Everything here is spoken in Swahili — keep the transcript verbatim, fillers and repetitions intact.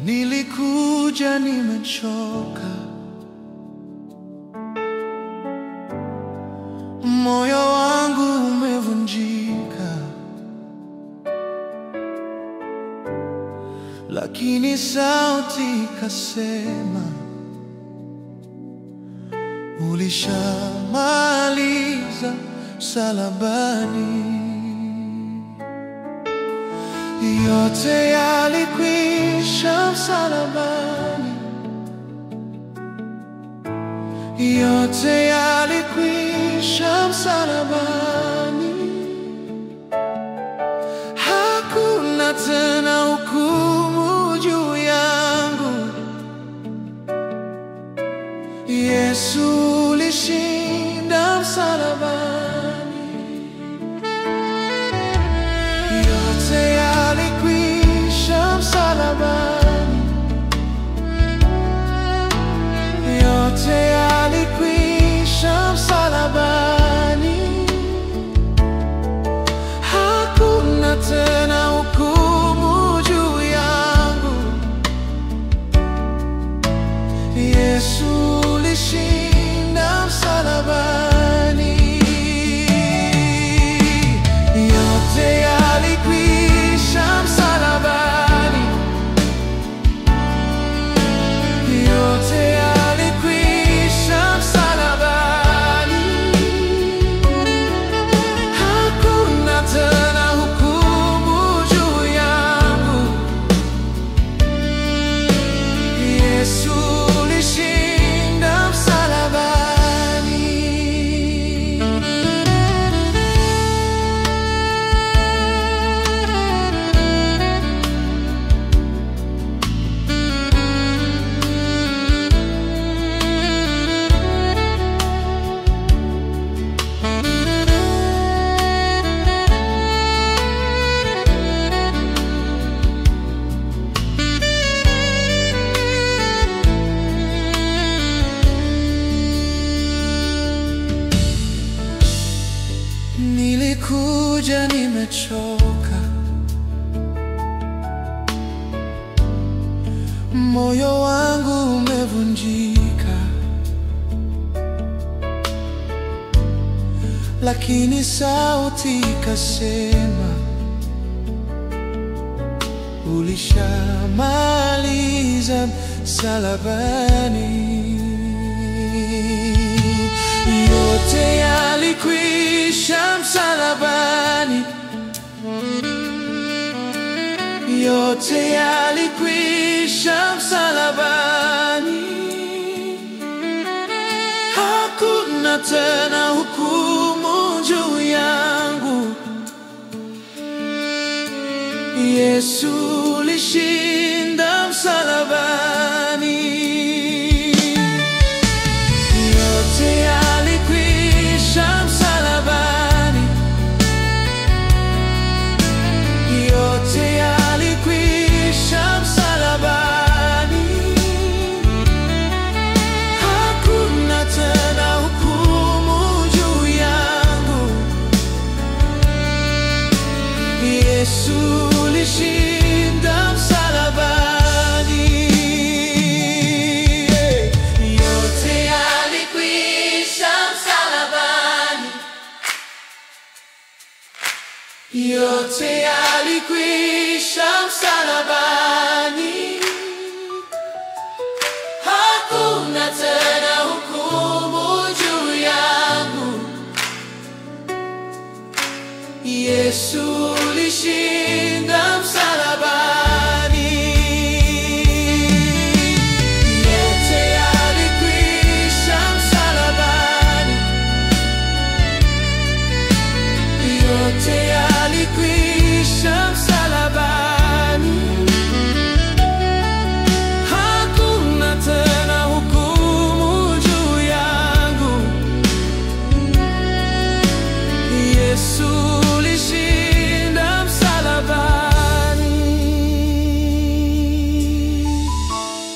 Nilikuja nimechoka, moyo wangu umevunjika, lakini sauti kasema, ulishamaliza msalabani. Yote yalikwisha msalabani, yote yalikwisha msalabani. Hakuna tena hukumu juu yangu. Yesu ulishinda msalabani. Yote yalikwisha msalabani, yote yalikwisha msalabani. Hakuna tena hukumu juu yangu. Yesu ulishinda msalabani. Yote yalikwisha msalabani, yote yalikwisha msalabani. Hakuna tena hukumu juu yangu. Yesu ulishinda msalabani. Nilikuja nimechoka, moyo wangu umevunjika, lakini sauti kasema, ulishamaliza msalabani. Yote yalikwisha msalabani, yote yalikwisha msalabani. Hakuna tena hukumu juu yangu. Yesu ulishinda msalabani. Yote yalikwisha msalabani, yote yalikwisha msalabani. Hakuna tena hukumu juu yangu. Yesu ulishinda msalabani. Yote yalikwisha msalabani, yote yalikwisha msalabani. Hakuna tena hukumu juu yangu. Yesu ulishinda